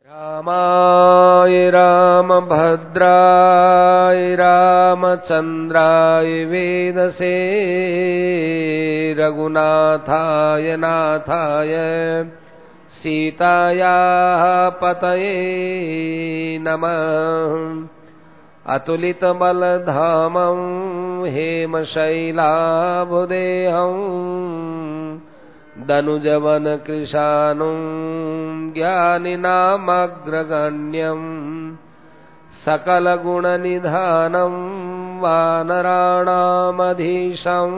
रामाय रामभद्राय रामचन्द्राय वेदसे रघुनाथाय नाथाय सीतायाः पतये नमः। अतुलितबलधामं हेमशैलाभुदेहम् दनुजवनकृशानुं ज्ञानिनामग्रगण्यं सकलगुणनिधानं वानराणामधीशं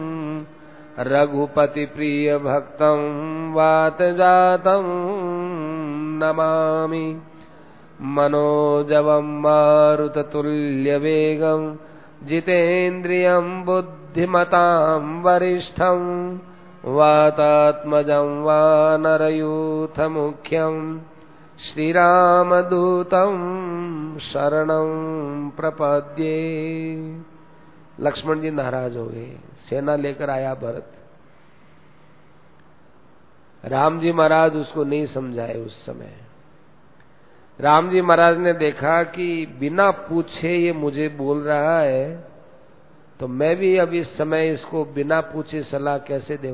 रघुपतिप्रियभक्तं वातजातं नमामि। मनोजवं मारुततुल्यवेगं जितेन्द्रियं बुद्धिमतां वरिष्ठं वातात्मजं वानरयूथमुख्यं श्रीरामदूतं शरणं प्रपद्ये। लक्ष्मण जी नाराज हो गए, सेना लेकर आया भरत। राम जी महाराज उसको नहीं समझाए। उस समय राम जी महाराज ने देखा कि बिना पूछे ये मुझे बोल रहा है, तो मैं भी अब इस समय इसको बिना पूछे सलाह कैसे दूं।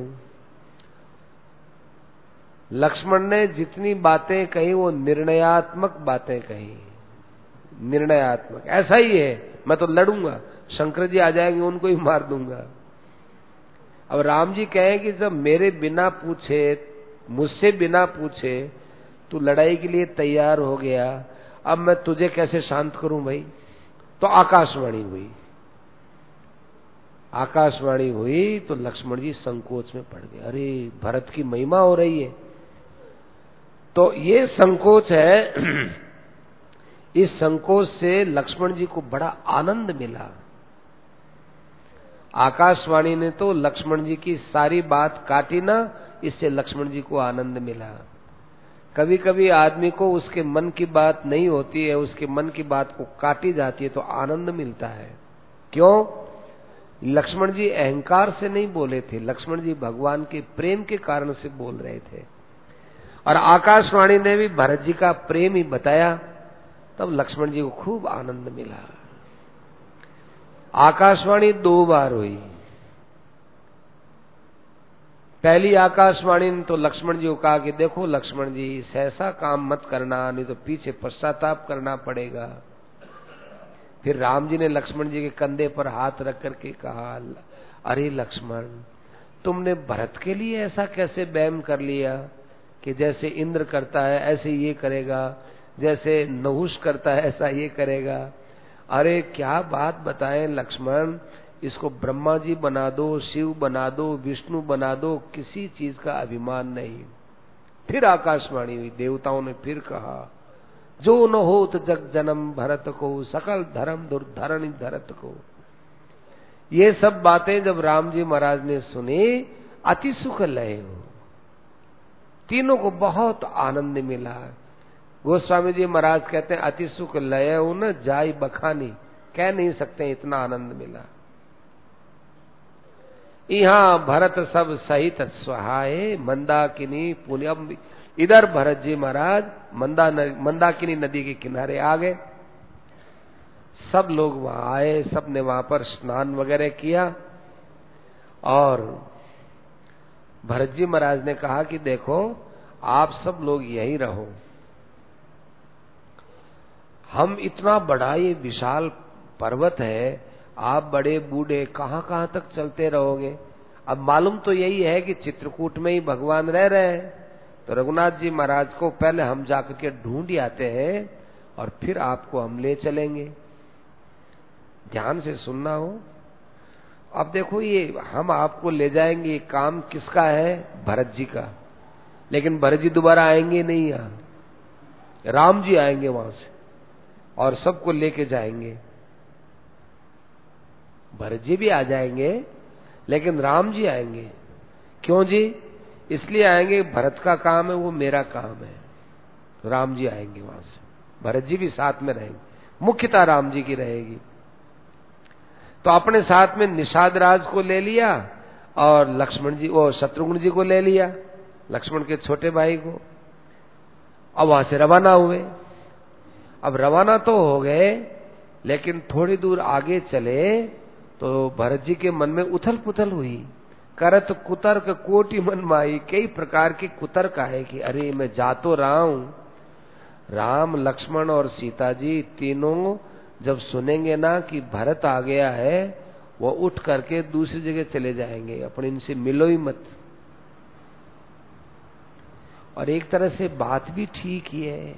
लक्ष्मण ने जितनी बातें कही वो निर्णयात्मक बातें कही। निर्णयात्मक ऐसा ही है, मैं तो लड़ूंगा, शंकर जी आ जाएंगे उनको ही मार दूंगा। अब राम जी कहें कि जब मेरे बिना पूछे, मुझसे बिना पूछे तू लड़ाई के लिए तैयार हो गया, अब मैं तुझे कैसे शांत करूं भाई। तो आकाशवाणी हुई। आकाशवाणी हुई तो लक्ष्मण जी संकोच में पड़ गए। अरे भरत की महिमा हो रही है। तो ये संकोच है। इस संकोच से लक्ष्मण जी को बड़ा आनंद मिला। आकाशवाणी ने तो लक्ष्मण जी की सारी बात काटी ना, इससे लक्ष्मण जी को आनंद मिला। कभी कभी आदमी को उसके मन की बात नहीं होती है, उसके मन की बात को काटी जाती है तो आनंद मिलता है। क्यों? लक्ष्मण जी अहंकार से नहीं बोले थे, लक्ष्मण जी भगवान के प्रेम के कारण से बोल रहे थे। और आकाशवाणी ने भी भरत जी का प्रेम ही बताया, तब लक्ष्मण जी को खूब आनंद मिला। आकाशवाणी 2 बार हुई। पहली आकाशवाणी ने तो लक्ष्मण जी को कहा कि देखो लक्ष्मण जी, ऐसा काम मत करना, नहीं तो पीछे पश्चाताप करना पड़ेगा। फिर राम जी ने लक्ष्मण जी के कंधे पर हाथ रख करके कहा, अरे लक्ष्मण, तुमने भरत के लिए ऐसा कैसे वहम कर लिया कि जैसे इंद्र करता है ऐसे ये करेगा, जैसे नहुष करता है ऐसा ये करेगा। अरे क्या बात बताएं लक्ष्मण, इसको ब्रह्मा जी बना दो, शिव बना दो, विष्णु बना दो, किसी चीज का अभिमान नहीं। फिर आकाशवाणी हुई, देवताओं ने फिर कहा, जो न होत जग जन्म भरत को, सकल धर्म दुर्धरण धरत को। ये सब बातें जब राम जी महाराज ने सुनी, अति सुख लय हो। तीनों को बहुत आनंद मिला। गोस्वामी जी महाराज कहते हैं, अति सुख लय हो न जाय बखानी, कह नहीं सकते इतना आनंद मिला। यहाँ भरत सब सहित सहाय, मंदाकिनी पुण्यम। इधर भरत जी महाराज मंदाकिनी नदी के किनारे आ गए। सब लोग वहां आए, सबने वहां पर स्नान वगैरह किया। और भरत जी महाराज ने कहा कि देखो आप सब लोग यहीं रहो, हम इतना बड़ा ये विशाल पर्वत है, आप बड़े बूढ़े कहां कहां तक चलते रहोगे। अब मालूम तो यही है कि चित्रकूट में ही भगवान रह रहे हैं, तो रघुनाथ जी महाराज को पहले हम जाकर के ढूंढ आते हैं और फिर आपको हम ले चलेंगे। ध्यान से सुनना हो। अब देखो ये हम आपको ले जाएंगे, ये काम किसका है? भरत जी का। लेकिन भरत जी दोबारा आएंगे नहीं यहाँ, राम जी आएंगे वहां से और सबको लेके जाएंगे। भरत जी भी आ जाएंगे लेकिन राम जी आएंगे। क्यों जी? इसलिए आएंगे, भरत का काम है, वो मेरा काम है। राम जी आएंगे वहां से, भरत जी भी साथ में रहेंगे, मुख्यता राम जी की रहेगी। तो अपने साथ में निषाद राज को ले लिया और लक्ष्मण जी, वो शत्रुघ्न जी को ले लिया, लक्ष्मण के छोटे भाई को। अब वहां से रवाना हुए। अब रवाना तो हो गए, लेकिन थोड़ी दूर आगे चले तो भरत जी के मन में उथल पुथल हुई। करत कुतर्क कोटि मन माई, कई प्रकार के कुतर्क आए कि अरे मैं जा तो रहा हूं। राम, लक्ष्मण और सीता जी तीनों जब सुनेंगे ना कि भरत आ गया है, वो उठ करके दूसरी जगह चले जाएंगे, अपने इनसे मिलो ही मत। और एक तरह से बात भी ठीक ही है।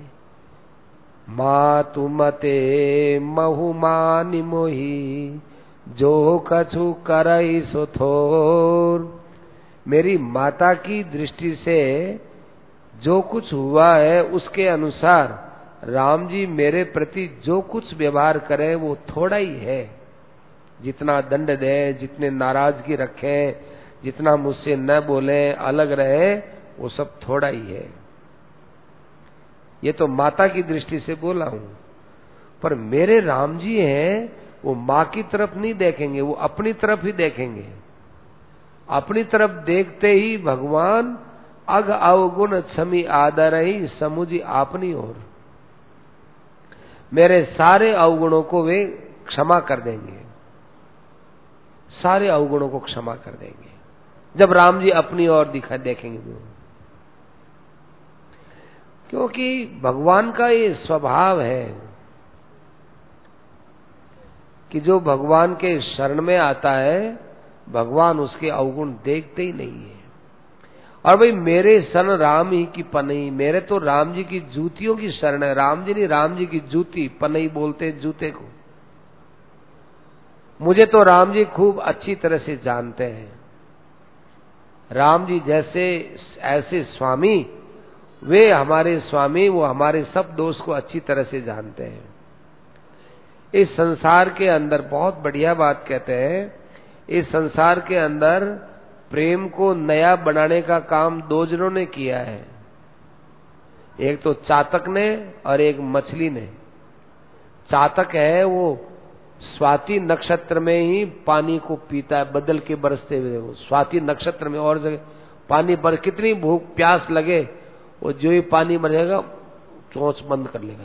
मातु मते महु मानि मोहि, जो कछु करई सो थोर। मेरी माता की दृष्टि से जो कुछ हुआ है उसके अनुसार राम जी मेरे प्रति जो कुछ व्यवहार करें वो थोड़ा ही है। जितना दंड दें, जितने नाराजगी रखें, जितना मुझसे न बोलें, अलग रहे, वो सब थोड़ा ही है। ये तो माता की दृष्टि से बोला हूं, पर मेरे राम जी हैं, वो माँ की तरफ नहीं देखेंगे, वो अपनी तरफ ही देखेंगे। अपनी तरफ देखते ही भगवान अग अवगुण क्षमी आदर ही समुझी आपनी ओर, मेरे सारे अवगुणों को वे क्षमा कर देंगे, सारे अवगुणों को क्षमा कर देंगे जब राम जी अपनी ओर दिखा देखेंगे तो। क्योंकि भगवान का ये स्वभाव है कि जो भगवान के शरण में आता है, भगवान उसके अवगुण देखते ही नहीं है। और भाई मेरे शरण राम ही की पनई, मेरे तो राम जी की जूतियों की शरण है। राम जी नहीं, राम जी की जूती, पनई बोलते जूते को। मुझे तो राम जी खूब अच्छी तरह से जानते हैं। राम जी जैसे ऐसे स्वामी, वे हमारे स्वामी, वो हमारे सब दोष को अच्छी तरह से जानते हैं। इस संसार के अंदर बहुत बढ़िया बात कहते हैं, इस संसार के अंदर प्रेम को नया बनाने का काम दो जनों ने किया है, एक तो चातक ने और एक मछली ने। चातक है वो स्वाति नक्षत्र में ही पानी को पीता है, बदल के बरसते हुए। वो स्वाति नक्षत्र में और जगह पानी पर कितनी भूख प्यास लगे, वो जो ही पानी मरेगा चोंच बंद कर लेगा।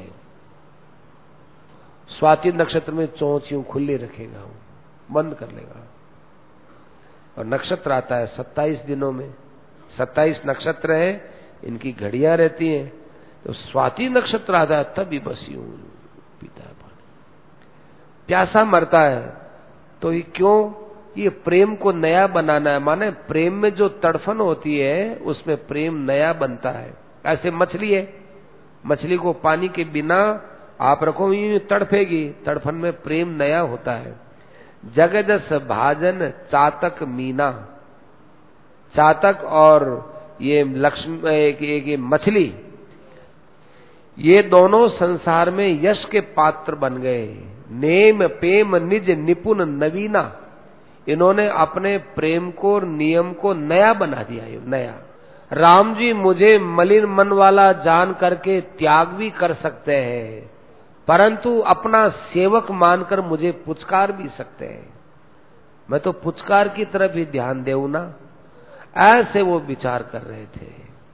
स्वाति नक्षत्र में चोंच यूं खुली रखेगा, वो बंद कर लेगा। और नक्षत्र आता है 27 दिनों में, 27 नक्षत्र है, इनकी घड़ियां रहती हैं। तो स्वाति नक्षत्र आता है तभी बस यूं पीता है पानी, प्यासा मरता है। तो ये क्यों? ये प्रेम को नया बनाना है। माने प्रेम में जो तड़फन होती है उसमें प्रेम नया बनता है। ऐसे मछली है, मछली को पानी के बिना आप रखो, यूं तड़फेगी, तड़फन में प्रेम नया होता है। जगदस भाजन चातक मीना, चातक और ये लक्ष्मी एक मछली, ये दोनों संसार में यश के पात्र बन गए। नेम प्रेम निज निपुण नवीना, इन्होंने अपने प्रेम को, नियम को नया बना दिया। नया राम जी मुझे मलिन मन वाला जान करके त्याग भी कर सकते हैं, परंतु अपना सेवक मानकर मुझे पुचकार भी सकते हैं। मैं तो पुचकार की तरफ ही ध्यान देऊं ना, ऐसे वो विचार कर रहे थे।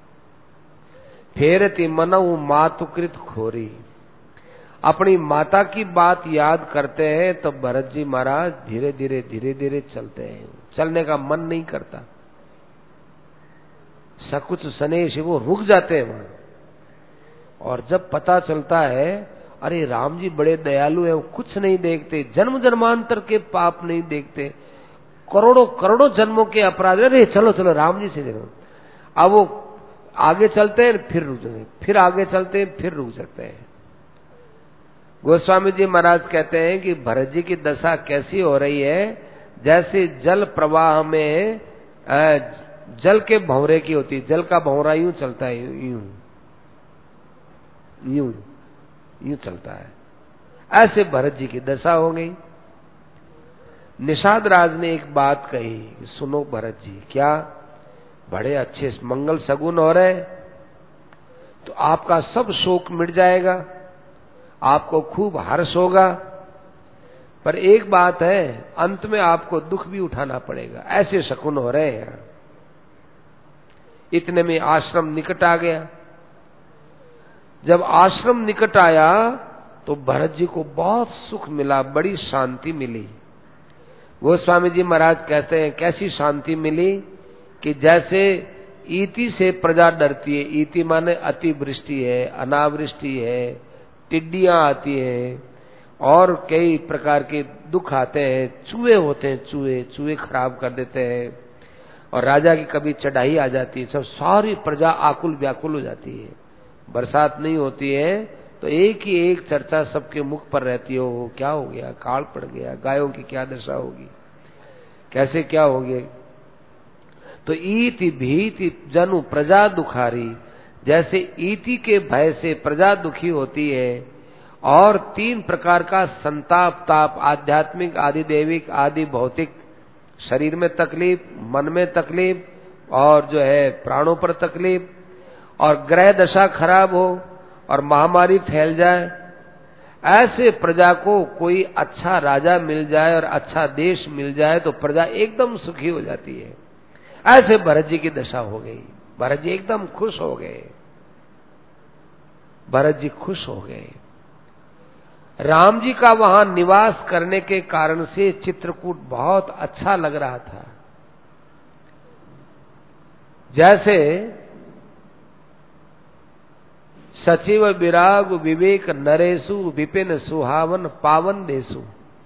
फेरति मनऊ मातुकृत खोरी, अपनी माता की बात याद करते हैं तो भरत जी महाराज धीरे धीरे चलते हैं। चलने का मन नहीं करता, सकुच सनेश वो रुक जाते हैं वहां। और जब पता चलता है अरे राम जी बड़े दयालु हैं, वो कुछ नहीं देखते, जन्म जन्मांतर के पाप नहीं देखते, करोड़ों करोड़ों जन्मों के अपराध, अरे चलो चलो राम जी से देखो। अब वो आगे चलते हैं फिर रुक जाते हैं, फिर आगे चलते हैं फिर रुक जाते हैं। गोस्वामी जी महाराज कहते हैं कि भरत जी की दशा कैसी हो रही है, जैसे जल प्रवाह में जल के भंवरे की होती है। जल का भंवरा यूं चलता है, यूं यूं यूं चलता है, ऐसे भरत जी की दशा हो गई। निषाद राज ने एक बात कही, सुनो भरत जी, क्या बड़े अच्छे मंगल सगुन हो रहे, तो आपका सब शोक मिट जाएगा, आपको खूब हर्ष होगा, पर एक बात है, अंत में आपको दुख भी उठाना पड़ेगा। ऐसे शकुन हो रहे हैं। इतने में आश्रम निकट आ गया। जब आश्रम निकट आया तो भरत जी को बहुत सुख मिला, बड़ी शांति मिली। गोस्वामी जी महाराज कहते हैं कैसी शांति मिली कि जैसे ईति से प्रजा डरती है, ईति माने अतिवृष्टि है, अनावृष्टि है, टिड्डियां आती हैं और कई प्रकार के दुख आते हैं, चूहे होते हैं, चूहे खराब कर देते हैं और राजा की कभी चढ़ाई आ जाती है, सब सारी प्रजा आकुल व्याकुल हो जाती है। बरसात नहीं होती है तो एक ही एक चर्चा सबके मुख पर रहती हो, क्या हो गया, काल पड़ गया, गायों की क्या दशा होगी, कैसे क्या होगी। तो ईति भीति जनु प्रजा दुखारी, जैसे ईति के भय से प्रजा दुखी होती है। और 3 प्रकार का संताप ताप, आध्यात्मिक, आदि दैविक, आदि भौतिक, शरीर में तकलीफ, मन में तकलीफ और जो है प्राणों पर तकलीफ, और ग्रह दशा खराब हो और महामारी फैल जाए। ऐसे प्रजा को कोई अच्छा राजा मिल जाए और अच्छा देश मिल जाए तो प्रजा एकदम सुखी हो जाती है। ऐसे भरत जी की दशा हो गई। भरत जी एकदम खुश हो गए, भरत जी खुश हो गए। राम जी का वहां निवास करने के कारण से चित्रकूट बहुत अच्छा लग रहा था। जैसे सचिव विराग विवेक नरेशु विपिन सुहावन पावन देशु।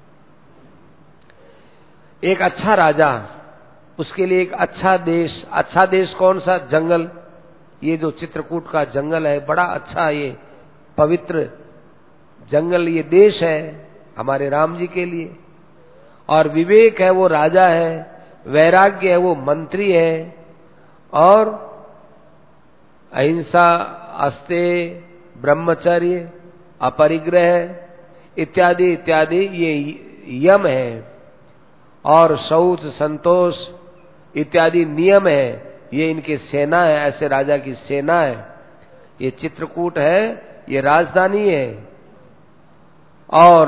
एक अच्छा राजा, उसके लिए एक अच्छा देश कौन सा? जंगल। ये जो चित्रकूट का जंगल है बड़ा अच्छा, ये पवित्र जंगल, ये देश है हमारे राम जी के लिए। और विवेक है वो राजा है, वैराग्य है वो मंत्री है, और अहिंसा, अस्तेय, ब्रह्मचर्य, अपरिग्रह इत्यादि इत्यादि ये यम है, और शौच संतोष इत्यादि नियम है, ये इनकी सेना है। ऐसे राजा की सेना है। ये चित्रकूट है, ये राजधानी है। और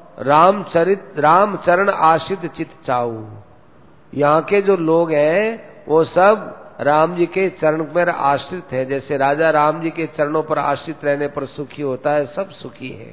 रामचरण आश्रित चित चाऊ, यहाँ के जो लोग हैं वो सब राम जी के चरण पर आश्रित है। जैसे राजा राम जी के चरणों पर आश्रित रहने पर सुखी होता है, सब सुखी है।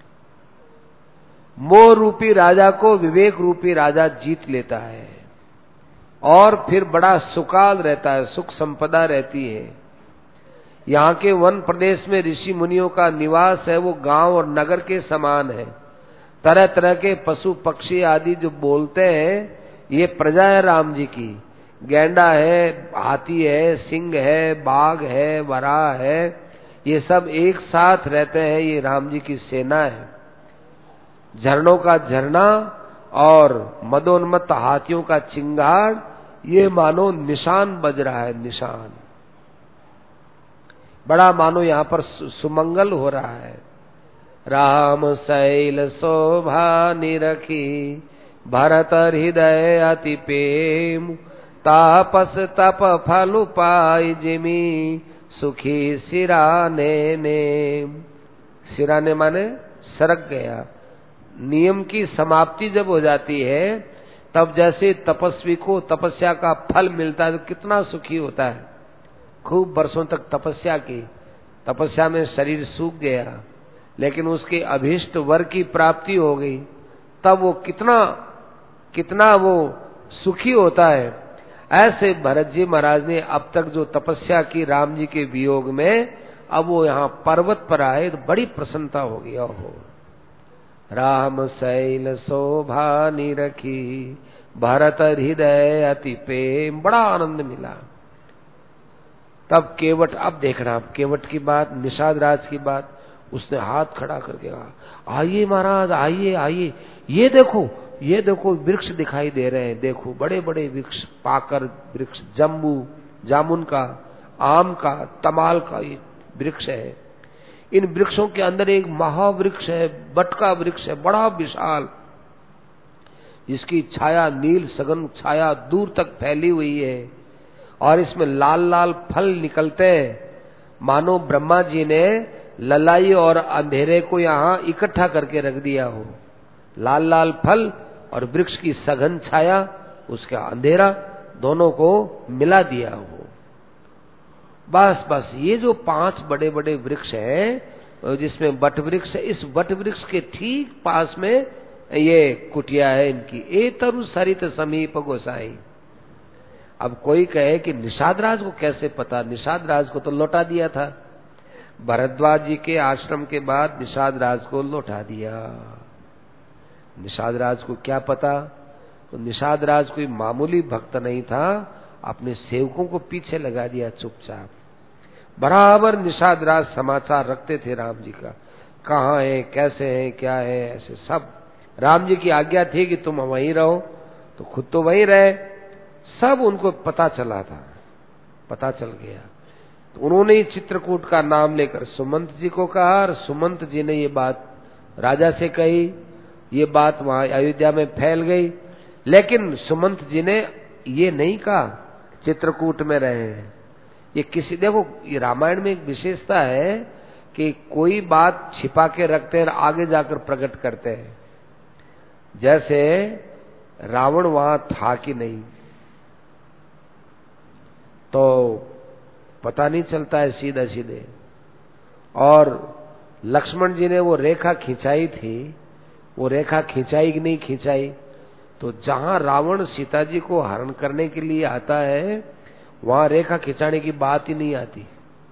मोह रूपी राजा को विवेक रूपी राजा जीत लेता है और फिर बड़ा सुकाल रहता है, सुख संपदा रहती है। यहाँ के वन प्रदेश में ऋषि मुनियों का निवास है, वो गांव और नगर के समान है। तरह तरह के पशु पक्षी आदि जो बोलते हैं, ये प्रजा है राम जी की। गैंडा है, हाथी है, सिंह है, बाघ है, वराह है, ये सब एक साथ रहते हैं। ये राम जी की सेना है। झरनों का झरना और मदोन्मत्त हाथियों का चिंगार, ये मानो निशान बज रहा है, निशान। बड़ा मानो यहाँ पर सुमंगल हो रहा है। राम शैल शोभा निरखी, भरत हृदय अति प्रेम, तापस तप फल पाई जिमी, सुखी सिराने नेम। सिराने माने सरक गया। नियम की समाप्ति जब हो जाती है तब जैसे तपस्वी को तपस्या का फल मिलता है तो कितना सुखी होता है। खूब वर्षों तक तपस्या की, तपस्या में शरीर सूख गया, लेकिन उसके अभीष्ट वर की प्राप्ति हो गई, तब वो कितना वो सुखी होता है। ऐसे भरत जी महाराज ने अब तक जो तपस्या की राम जी के वियोग में, अब वो यहाँ पर्वत पर आए तो बड़ी प्रसन्नता हो गई। हो राम शैल शोभा निरखी, भरत हृदय अति प्रेम, बड़ा आनंद मिला। तब केवट, अब देखना, अब केवट की बात, निषाद राज की बात, उसने हाथ खड़ा करके कहा, आइए महाराज, आइए आइए, ये देखो वृक्ष दिखाई दे रहे हैं, देखो बड़े बड़े वृक्ष, पाकर वृक्ष, जम्बू जामुन का, आम का, तमाल का ये वृक्ष है। इन वृक्षों के अंदर एक महावृक्ष है, बट का वृक्ष है, बड़ा विशाल, जिसकी छाया नील सघन छाया दूर तक फैली हुई है, और इसमें लाल लाल फल निकलते हैं, मानो ब्रह्मा जी ने ललाई और अंधेरे को यहाँ इकट्ठा करके रख दिया हो। लाल लाल फल और वृक्ष की सघन छाया, उसका अंधेरा, दोनों को मिला दिया हो। बस बस ये जो 5 बड़े बड़े वृक्ष हैं, जिसमें वट वृक्ष है, इस वट वृक्ष के ठीक पास में ये कुटिया है इनकी। ए तरु सरित समीप गोसाई। अब कोई कहे कि निषाद राज को कैसे पता? निषाद राज को तो लौटा दिया था, भरद्वाज जी के आश्रम के बाद निषाद राज को लौटा दिया। निषाद राज को क्या पता? तो निषाद राज कोई मामूली भक्त नहीं था, अपने सेवकों को पीछे लगा दिया चुपचाप। बराबर निषाद राज समाचार रखते थे राम जी का, कहाँ है, कैसे है, क्या है, ऐसे सब। राम जी की आज्ञा थी कि तुम वहीं रहो, तो खुद तो वहीं रहे, सब उनको पता चला था, पता चल गया। तो उन्होंने ही चित्रकूट का नाम लेकर सुमंत जी को कहा, और सुमंत जी ने ये बात राजा से कही। ये बात वहां अयोध्या में फैल गई, लेकिन सुमंत जी ने ये नहीं कहा चित्रकूट में रहे हैं। ये किसी, देखो ये रामायण में एक विशेषता है कि कोई बात छिपा के रखते हैं और आगे जाकर प्रकट करते हैं। जैसे रावण वहां था कि नहीं तो पता नहीं चलता है सीधा सीधे। और लक्ष्मण जी ने वो रेखा खिंचाई थी, वो रेखा खिंचाई कि नहीं खिंचाई? तो जहां रावण सीता जी को हरण करने के लिए आता है, वहां रेखा खिंचाने की बात ही नहीं आती,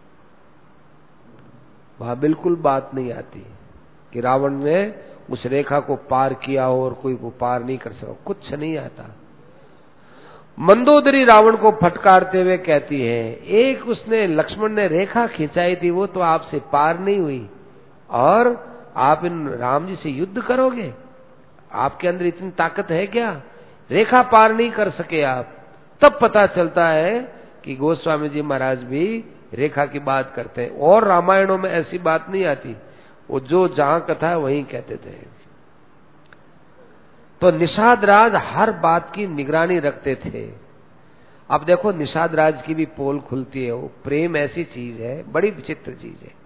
वहां बिल्कुल बात नहीं आती कि रावण ने उस रेखा को पार किया हो और कोई वो पार नहीं कर सका, कुछ नहीं आता। मंदोदरी रावण को फटकारते हुए कहती है, एक उसने लक्ष्मण ने रेखा खिंचाई थी, वो तो आपसे पार नहीं हुई, और आप इन राम जी से युद्ध करोगे? आपके अंदर इतनी ताकत है क्या? रेखा पार नहीं कर सके आप। तब पता चलता है कि गोस्वामी जी महाराज भी रेखा की बात करते हैं, और रामायणों में ऐसी बात नहीं आती, वो जो जहां कथा है वहीं कहते थे। तो निषाद राज हर बात की निगरानी रखते थे। अब देखो निषाद राज की भी पोल खुलती है, वो प्रेम ऐसी चीज है, बड़ी विचित्र चीज है।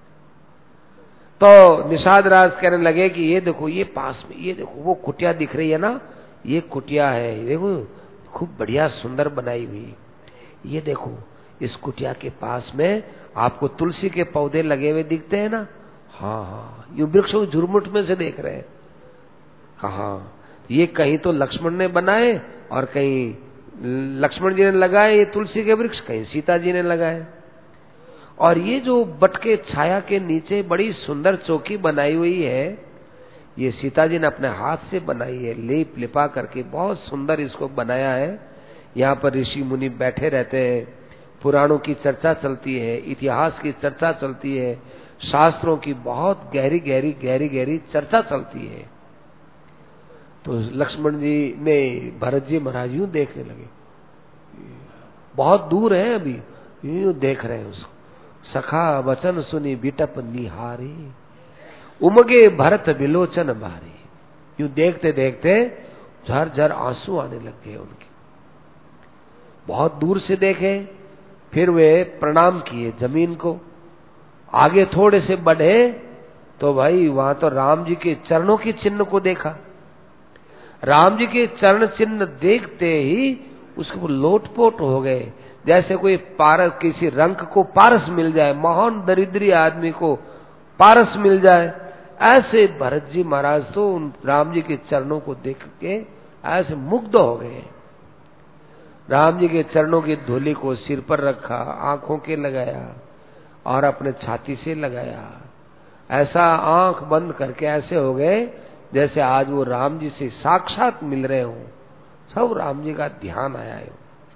तो निषाद राज कहने लगे कि ये देखो, ये पास में, ये देखो वो कुटिया दिख रही है ना, ये कुटिया है, देखो खूब बढ़िया सुंदर बनाई हुई। ये देखो इस कुटिया के पास में आपको तुलसी के पौधे लगे हुए दिखते हैं ना? हाँ हाँ, ये वृक्ष झुरमुट में से देख रहे हैं। कहाँ? ये कहीं तो लक्ष्मण ने बनाए और कहीं लक्ष्मण जी ने लगाए ये तुलसी के वृक्ष, कहीं सीता जी ने लगाए। और ये जो बट के छाया के नीचे बड़ी सुंदर चौकी बनाई हुई है, ये सीता जी ने अपने हाथ से बनाई है, लेप लिपा करके बहुत सुंदर इसको बनाया है। यहाँ पर ऋषि मुनि बैठे रहते हैं, पुराणों की चर्चा चलती है, इतिहास की चर्चा चलती है, शास्त्रों की बहुत गहरी गहरी गहरी गहरी चर्चा चलती है। तो लक्ष्मण जी ने भरत जी महाराज यूं देखने लगे, बहुत दूर है अभी, यूं देख रहे हैं उसको। सखा वचन सुनी बिटप निहारी, उमगे भरत विलोचन बारी। यूं देखते देखते झर झर आंसू आने लग गए उनके। बहुत दूर से देखे, फिर वे प्रणाम किए जमीन को। आगे थोड़े से बढ़े तो भाई वहां तो राम जी के चरणों की चिन्ह को देखा। राम जी के चरण चिन्ह देखते ही उसके वो लोटपोट हो गए, जैसे कोई पारस, किसी रंक को पारस मिल जाए, महान दरिद्री आदमी को पारस मिल जाए, ऐसे भरत जी महाराज तो उन राम जी के चरणों को देख के ऐसे मुग्ध हो गए। राम जी के चरणों की धूलि को सिर पर रखा, आंखों के लगाया और अपने छाती से लगाया। ऐसा आंख बंद करके ऐसे हो गए जैसे आज वो राम जी से साक्षात मिल रहे हो। सब राम जी का ध्यान आया है।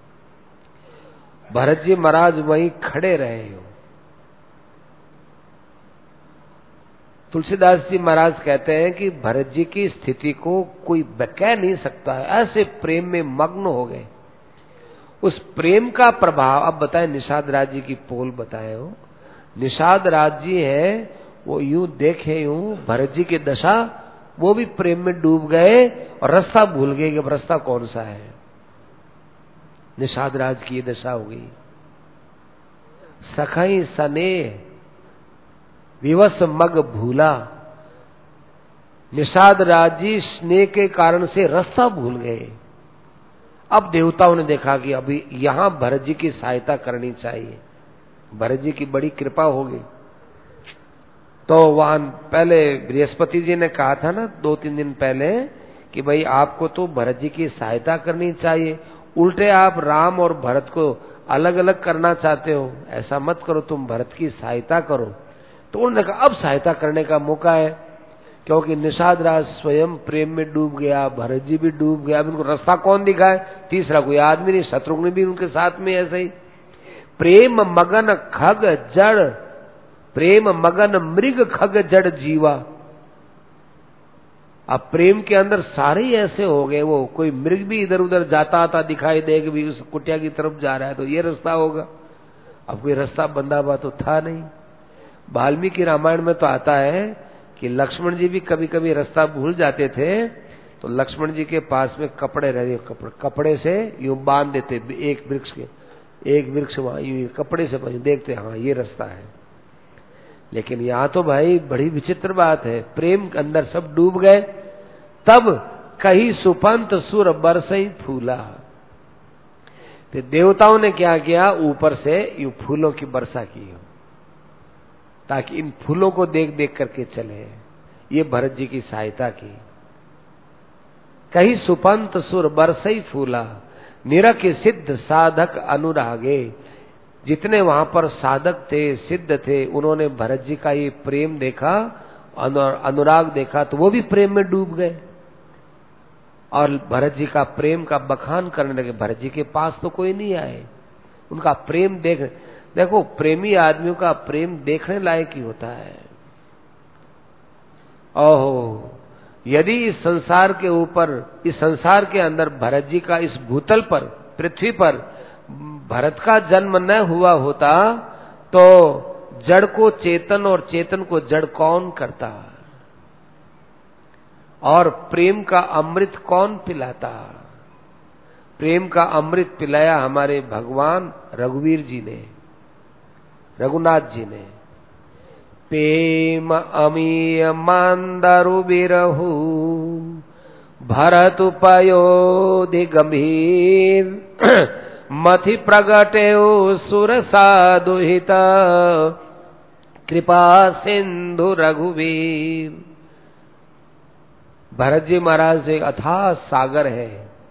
भरत जी महाराज वहीं खड़े रहे हो। तुलसीदास जी महाराज कहते हैं कि भरत जी की स्थिति को कोई कह नहीं सकता है, ऐसे प्रेम में मग्न हो गए। उस प्रेम का प्रभाव, अब बताए निषाद राज जी की पोल बताए हो। निषाद राज जी है, वो यूं देखे यूं भरत जी की दशा, वो भी प्रेम में डूब गए और रास्ता भूल गए कि रास्ता कौन सा है। निषाद राज की ये दशा हो गई। सखई सनेह विवश मग भूला, निषाद राज जी स्नेह के कारण से रास्ता भूल गए। अब देवताओं ने देखा कि अभी यहां भरत जी की सहायता करनी चाहिए। भरत जी की बड़ी कृपा होगी। तो वहां पहले बृहस्पति जी ने कहा था ना 2-3 दिन पहले कि भाई आपको तो भरत जी की सहायता करनी चाहिए, उल्टे आप राम और भरत को अलग अलग करना चाहते हो, ऐसा मत करो, तुम भरत की सहायता करो। तो उन्होंने कहा अब सहायता करने का मौका है, क्योंकि निषाद राज स्वयं प्रेम में डूब गया, भरत जी भी डूब गया। अब इनको रास्ता कौन दिखाए? तीसरा कोई आदमी नहीं। शत्रुघ्न भी उनके साथ में ऐसे ही। प्रेम मगन खग जड़, प्रेम मगन मृग खग जड़ जीवा। अब प्रेम के अंदर सारे ही ऐसे हो गए, वो कोई मृग भी इधर उधर जाता आता दिखाई दे कि भी उस कुटिया की तरफ जा रहा है तो ये रास्ता होगा। अब कोई रास्ता बंधा हुआ तो था नहीं। वाल्मीकि रामायण में तो आता है कि लक्ष्मण जी भी कभी कभी रास्ता भूल जाते थे, तो लक्ष्मण जी के पास में कपड़े रहे, कपड़े से यूं बांध देते एक वृक्ष के, एक वृक्ष वहां यूं कपड़े से देखते हाँ ये रास्ता है। लेकिन यहां तो भाई बड़ी विचित्र बात है, प्रेम के अंदर सब डूब गए। तब कही सुपंत सुर बरसई फूला। तो देवताओं ने क्या किया, ऊपर से यूं फूलों की वर्षा की, ताकि इन फूलों को देख देख करके चले। ये भरत जी की सहायता की। कही सुपंत सुर बरसई फूला, निरख सिद्ध साधक अनुरागे। जितने वहां पर साधक थे, सिद्ध थे, उन्होंने भरत जी का ये प्रेम देखा, अनुराग देखा, तो वो भी प्रेम में डूब गए और भरत जी का प्रेम का बखान करने लगे। भरत जी के पास तो कोई नहीं आए, उनका प्रेम देखो प्रेमी आदमियों का प्रेम देखने लायक ही होता है। ओहो, यदि इस संसार के ऊपर, इस संसार के अंदर भरत जी का इस भूतल पर, पृथ्वी पर भरत का जन्म न हुआ होता तो जड़ को चेतन और चेतन को जड़ कौन करता, और प्रेम का अमृत कौन पिलाता? प्रेम का अमृत पिलाया हमारे भगवान रघुवीर जी ने, रघुनाथ जी ने। प्रेम अमीय मांदरु बिरहु भरत पयोधि गंभीर। मथि प्रगटे सुर साधुहित कृपा सिंधु रघुवीर। भरत जी महाराज एक अथाह सागर है,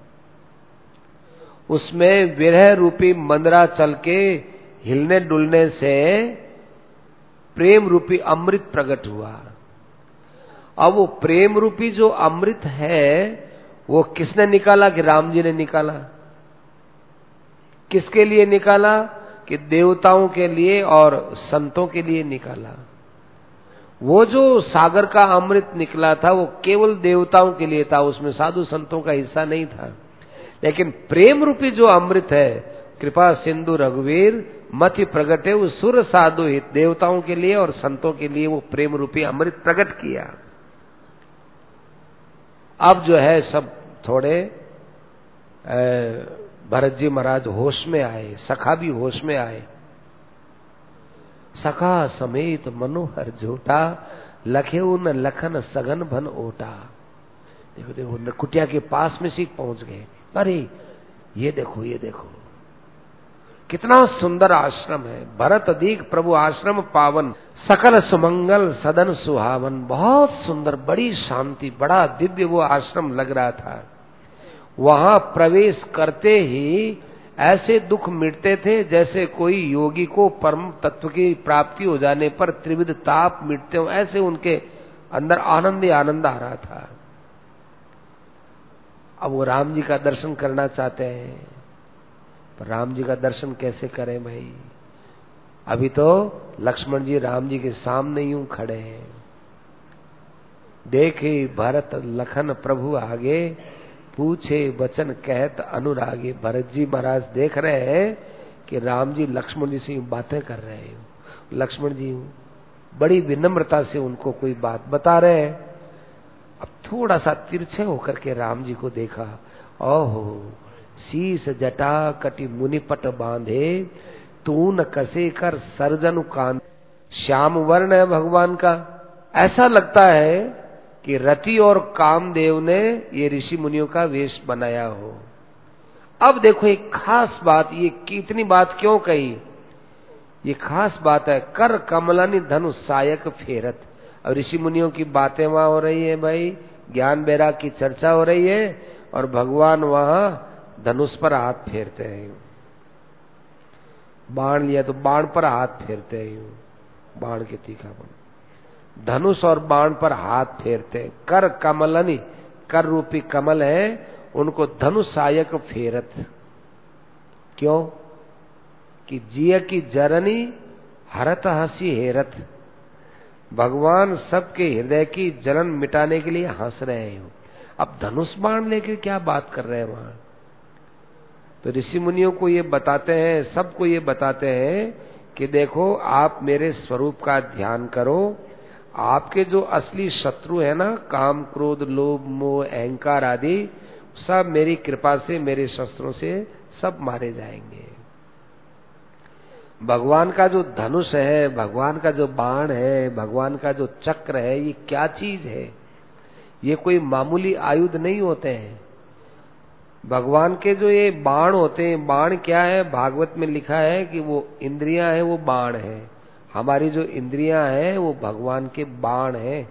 उसमें विरह रूपी मंदरा चल के हिलने डुलने से प्रेम रूपी अमृत प्रकट हुआ। अब वो प्रेम रूपी जो अमृत है वो किसने निकाला? कि राम जी ने निकाला। किसके लिए निकाला? कि देवताओं के लिए और संतों के लिए निकाला। वो जो सागर का अमृत निकला था वो केवल देवताओं के लिए था, उसमें साधु संतों का हिस्सा नहीं था। लेकिन प्रेम रूपी जो अमृत है, कृपा सिंधु रघुवीर मति प्रगटे, वो सुर साधु हित, देवताओं के लिए और संतों के लिए वो प्रेम रूपी अमृत प्रकट किया। अब जो है सब थोड़े भरत जी महाराज होश में आए, सखा भी होश में आए। सखा समेत मनोहर झूठा, लखे उन लखन सगन भन ओटा। देखो देखो कुटिया के पास में से पहुंच गए। अरे ये देखो, ये देखो कितना सुंदर आश्रम है। भरत अधिक प्रभु आश्रम पावन, सकल सुमंगल सदन सुहावन। बहुत सुंदर, बड़ी शांति, बड़ा दिव्य वो आश्रम लग रहा था। वहां प्रवेश करते ही ऐसे दुख मिटते थे जैसे कोई योगी को परम तत्व की प्राप्ति हो जाने पर त्रिविध ताप मिटते हो, ऐसे उनके अंदर आनंद ही आनंद आ रहा था। अब वो राम जी का दर्शन करना चाहते हैं, पर राम जी का दर्शन कैसे करें भाई? अभी तो लक्ष्मण जी राम जी के सामने यूं खड़े हैं। देखे भरत लखन प्रभु आगे, पूछे वचन कहत अनुरागे। भरत जी महाराज देख रहे हैं कि राम जी लक्ष्मण जी से बातें कर रहे हैं। लक्ष्मण जी बड़ी विनम्रता से उनको कोई बात बता रहे हैं। अब थोड़ा सा तिरछे होकर के राम जी को देखा। ओहो, शीस जटा कटि मुनिपट बांधे, तून कसे कर सरजनु कांध। श्याम वर्ण है भगवान का। ऐसा लगता है कि रति और कामदेव ने ये ऋषि मुनियों का वेश बनाया हो। अब देखो एक खास बात, ये कितनी बात क्यों कही ये खास बात है। कर कमलनि धनुष सायक फेरत। और ऋषि मुनियों की बातें वहां हो रही है भाई, ज्ञान वैराग की चर्चा हो रही है, और भगवान वहां धनुष पर हाथ फेरते हैं। बाण लिया तो बाण पर हाथ फेरते हैं, बाण के तीखापन, धनुष और बाण पर हाथ फेरते हैं। कर कमलनि, कर रूपी कमल है, उनको धनुष सायक फेरत। क्यों? कि जिय की जरनी हरत हंसी हेरत। भगवान सबके हृदय की जलन मिटाने के लिए हंस रहे हैं। अब धनुष बाण लेके क्या बात कर रहे हैं वहां? तो ऋषि मुनियों को ये बताते हैं, सबको ये बताते हैं कि देखो आप मेरे स्वरूप का ध्यान करो। आपके जो असली शत्रु है ना, काम क्रोध लोभ मोह अहंकार आदि, सब मेरी कृपा से, मेरे शस्त्रों से सब मारे जाएंगे। भगवान का जो धनुष है, भगवान का जो बाण है, भगवान का जो चक्र है, ये क्या चीज है? ये कोई मामूली आयुध नहीं होते हैं। भगवान के जो ये बाण होते हैं, बाण क्या है? भागवत में लिखा है कि वो इंद्रियां हैं, वो बाण है। हमारी जो इंद्रियां हैं वो भगवान के बाण हैं।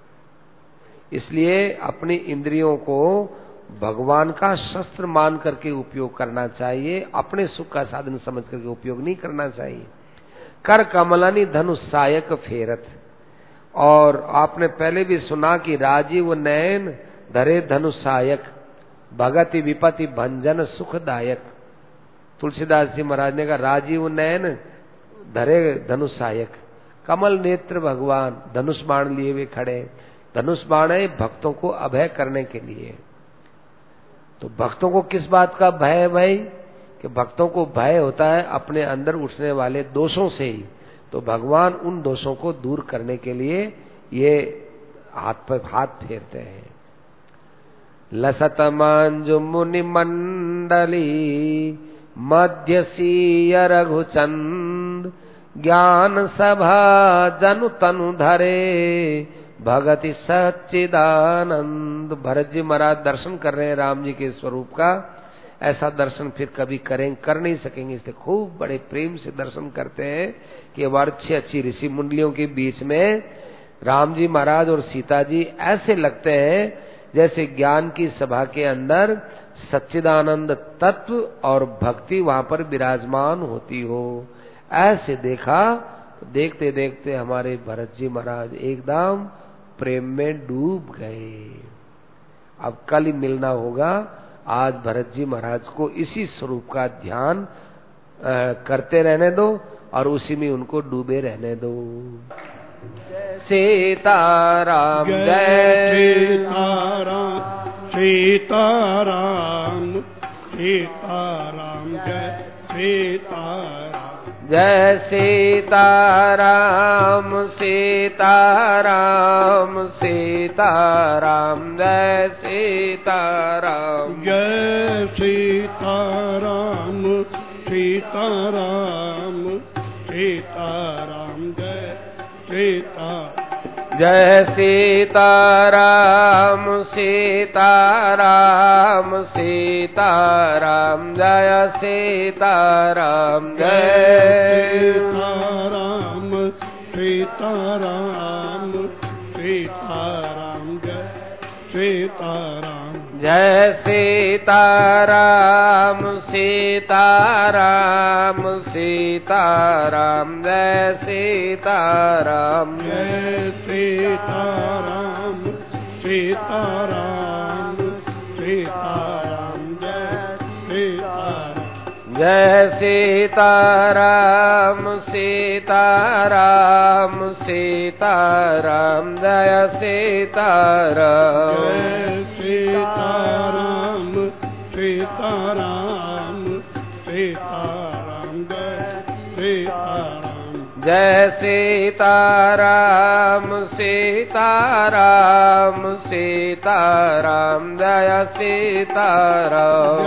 इसलिए अपनी इंद्रियों को भगवान का शस्त्र मान करके उपयोग करना चाहिए, अपने सुख का साधन समझ करके उपयोग नहीं करना चाहिए। कर कमलनि धनुष सायक फेरत। और आपने पहले भी सुना कि राजीव नयन धरे धनुष सायक, भगति विपति भंजन सुखदायक। तुलसीदास जी महाराज ने कहा राजीव नयन धरे धनुष सायक, कमल नेत्र भगवान धनुष बाण लिए हुए खड़े। धनुष बाण है भक्तों को अभय करने के लिए। तो भक्तों को किस बात का भय है भाई? कि भक्तों को भय होता है अपने अंदर उठने वाले दोषों से ही। तो भगवान उन दोषों को दूर करने के लिए ये हाथ पर हाथ फेरते हैं। लसत मांजु मुनि मंडली मध्य सीय रघुचंद, ज्ञान सभा जनु तनु धरे भगति सच्चिदानंद। भरत जी महाराज दर्शन कर रहे हैं राम जी के स्वरूप का। ऐसा दर्शन फिर कभी कर नहीं सकेंगे, इसलिए खूब बड़े प्रेम से दर्शन करते हैं कि अब अच्छी अच्छी ऋषि मुंडलियों के बीच में राम जी महाराज और सीता जी ऐसे लगते हैं जैसे ज्ञान की सभा के अंदर सच्चिदानंद तत्व और भक्ति वहां पर विराजमान होती हो। ऐसे देखा, देखते देखते हमारे भरत जी महाराज एकदम प्रेम में डूब गए। अब कल ही मिलना होगा। आज भरत जी महाराज को इसी स्वरूप का ध्यान करते रहने दो और उसी में उनको डूबे रहने दो। सीताराम जय सीताराम, सीताराम सीताराम जय सीताराम, जय सीताराम सीताराम सीताराम जय सीताराम, जय सीताराम सीताराम सीताराम जय सीताराम, जय सीताराम सीताराम सीताराम जय सीताराम, जय सीताराम सीताराम सीताराम जय सीताराम, जय सीताराम सीताराम सीताराम जय सीताराम, जय सीताराम सीताराम सीताराम जय सीताराम, जय सीताराम सीताराम सीताराम जय सीताराम, जय सीताराम सीताराम सीताराम जय सीताराम,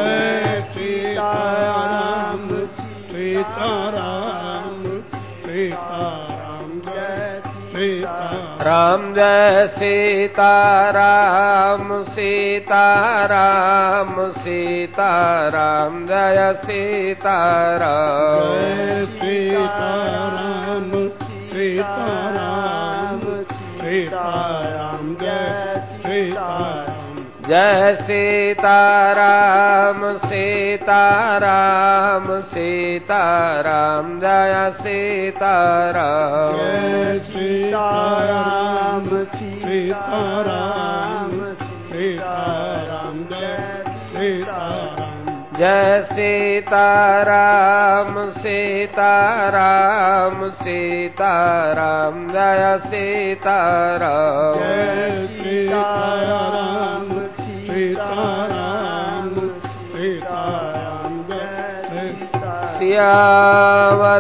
सीताराम सीताराम सीताराम जय सीताराम, जय सीताराम सीताराम जय सीताराम, राम जय सीता राम सीता राम सीता राम जय सीता राम सीता राम सीता राम सीता राम जय सीता राम जय सीता राम सीता राम सीता राम जय सीता राम जय सीता राम सीता राम सीता राम जय सीता राम जय सीता राम सीता राम सीता राम जय सीता राम जय सीता राम सीता राम सीता राम जय सियावर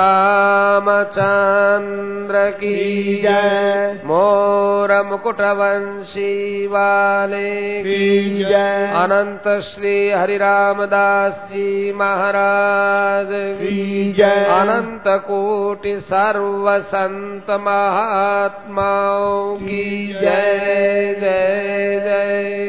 रामचंद्र की जय मोर मुकुट वंशी वाले की जय अनंत श्री हरि रामदास जी महाराज की जय अनंत कोटि सर्व संत महात्माओं की जय जय जय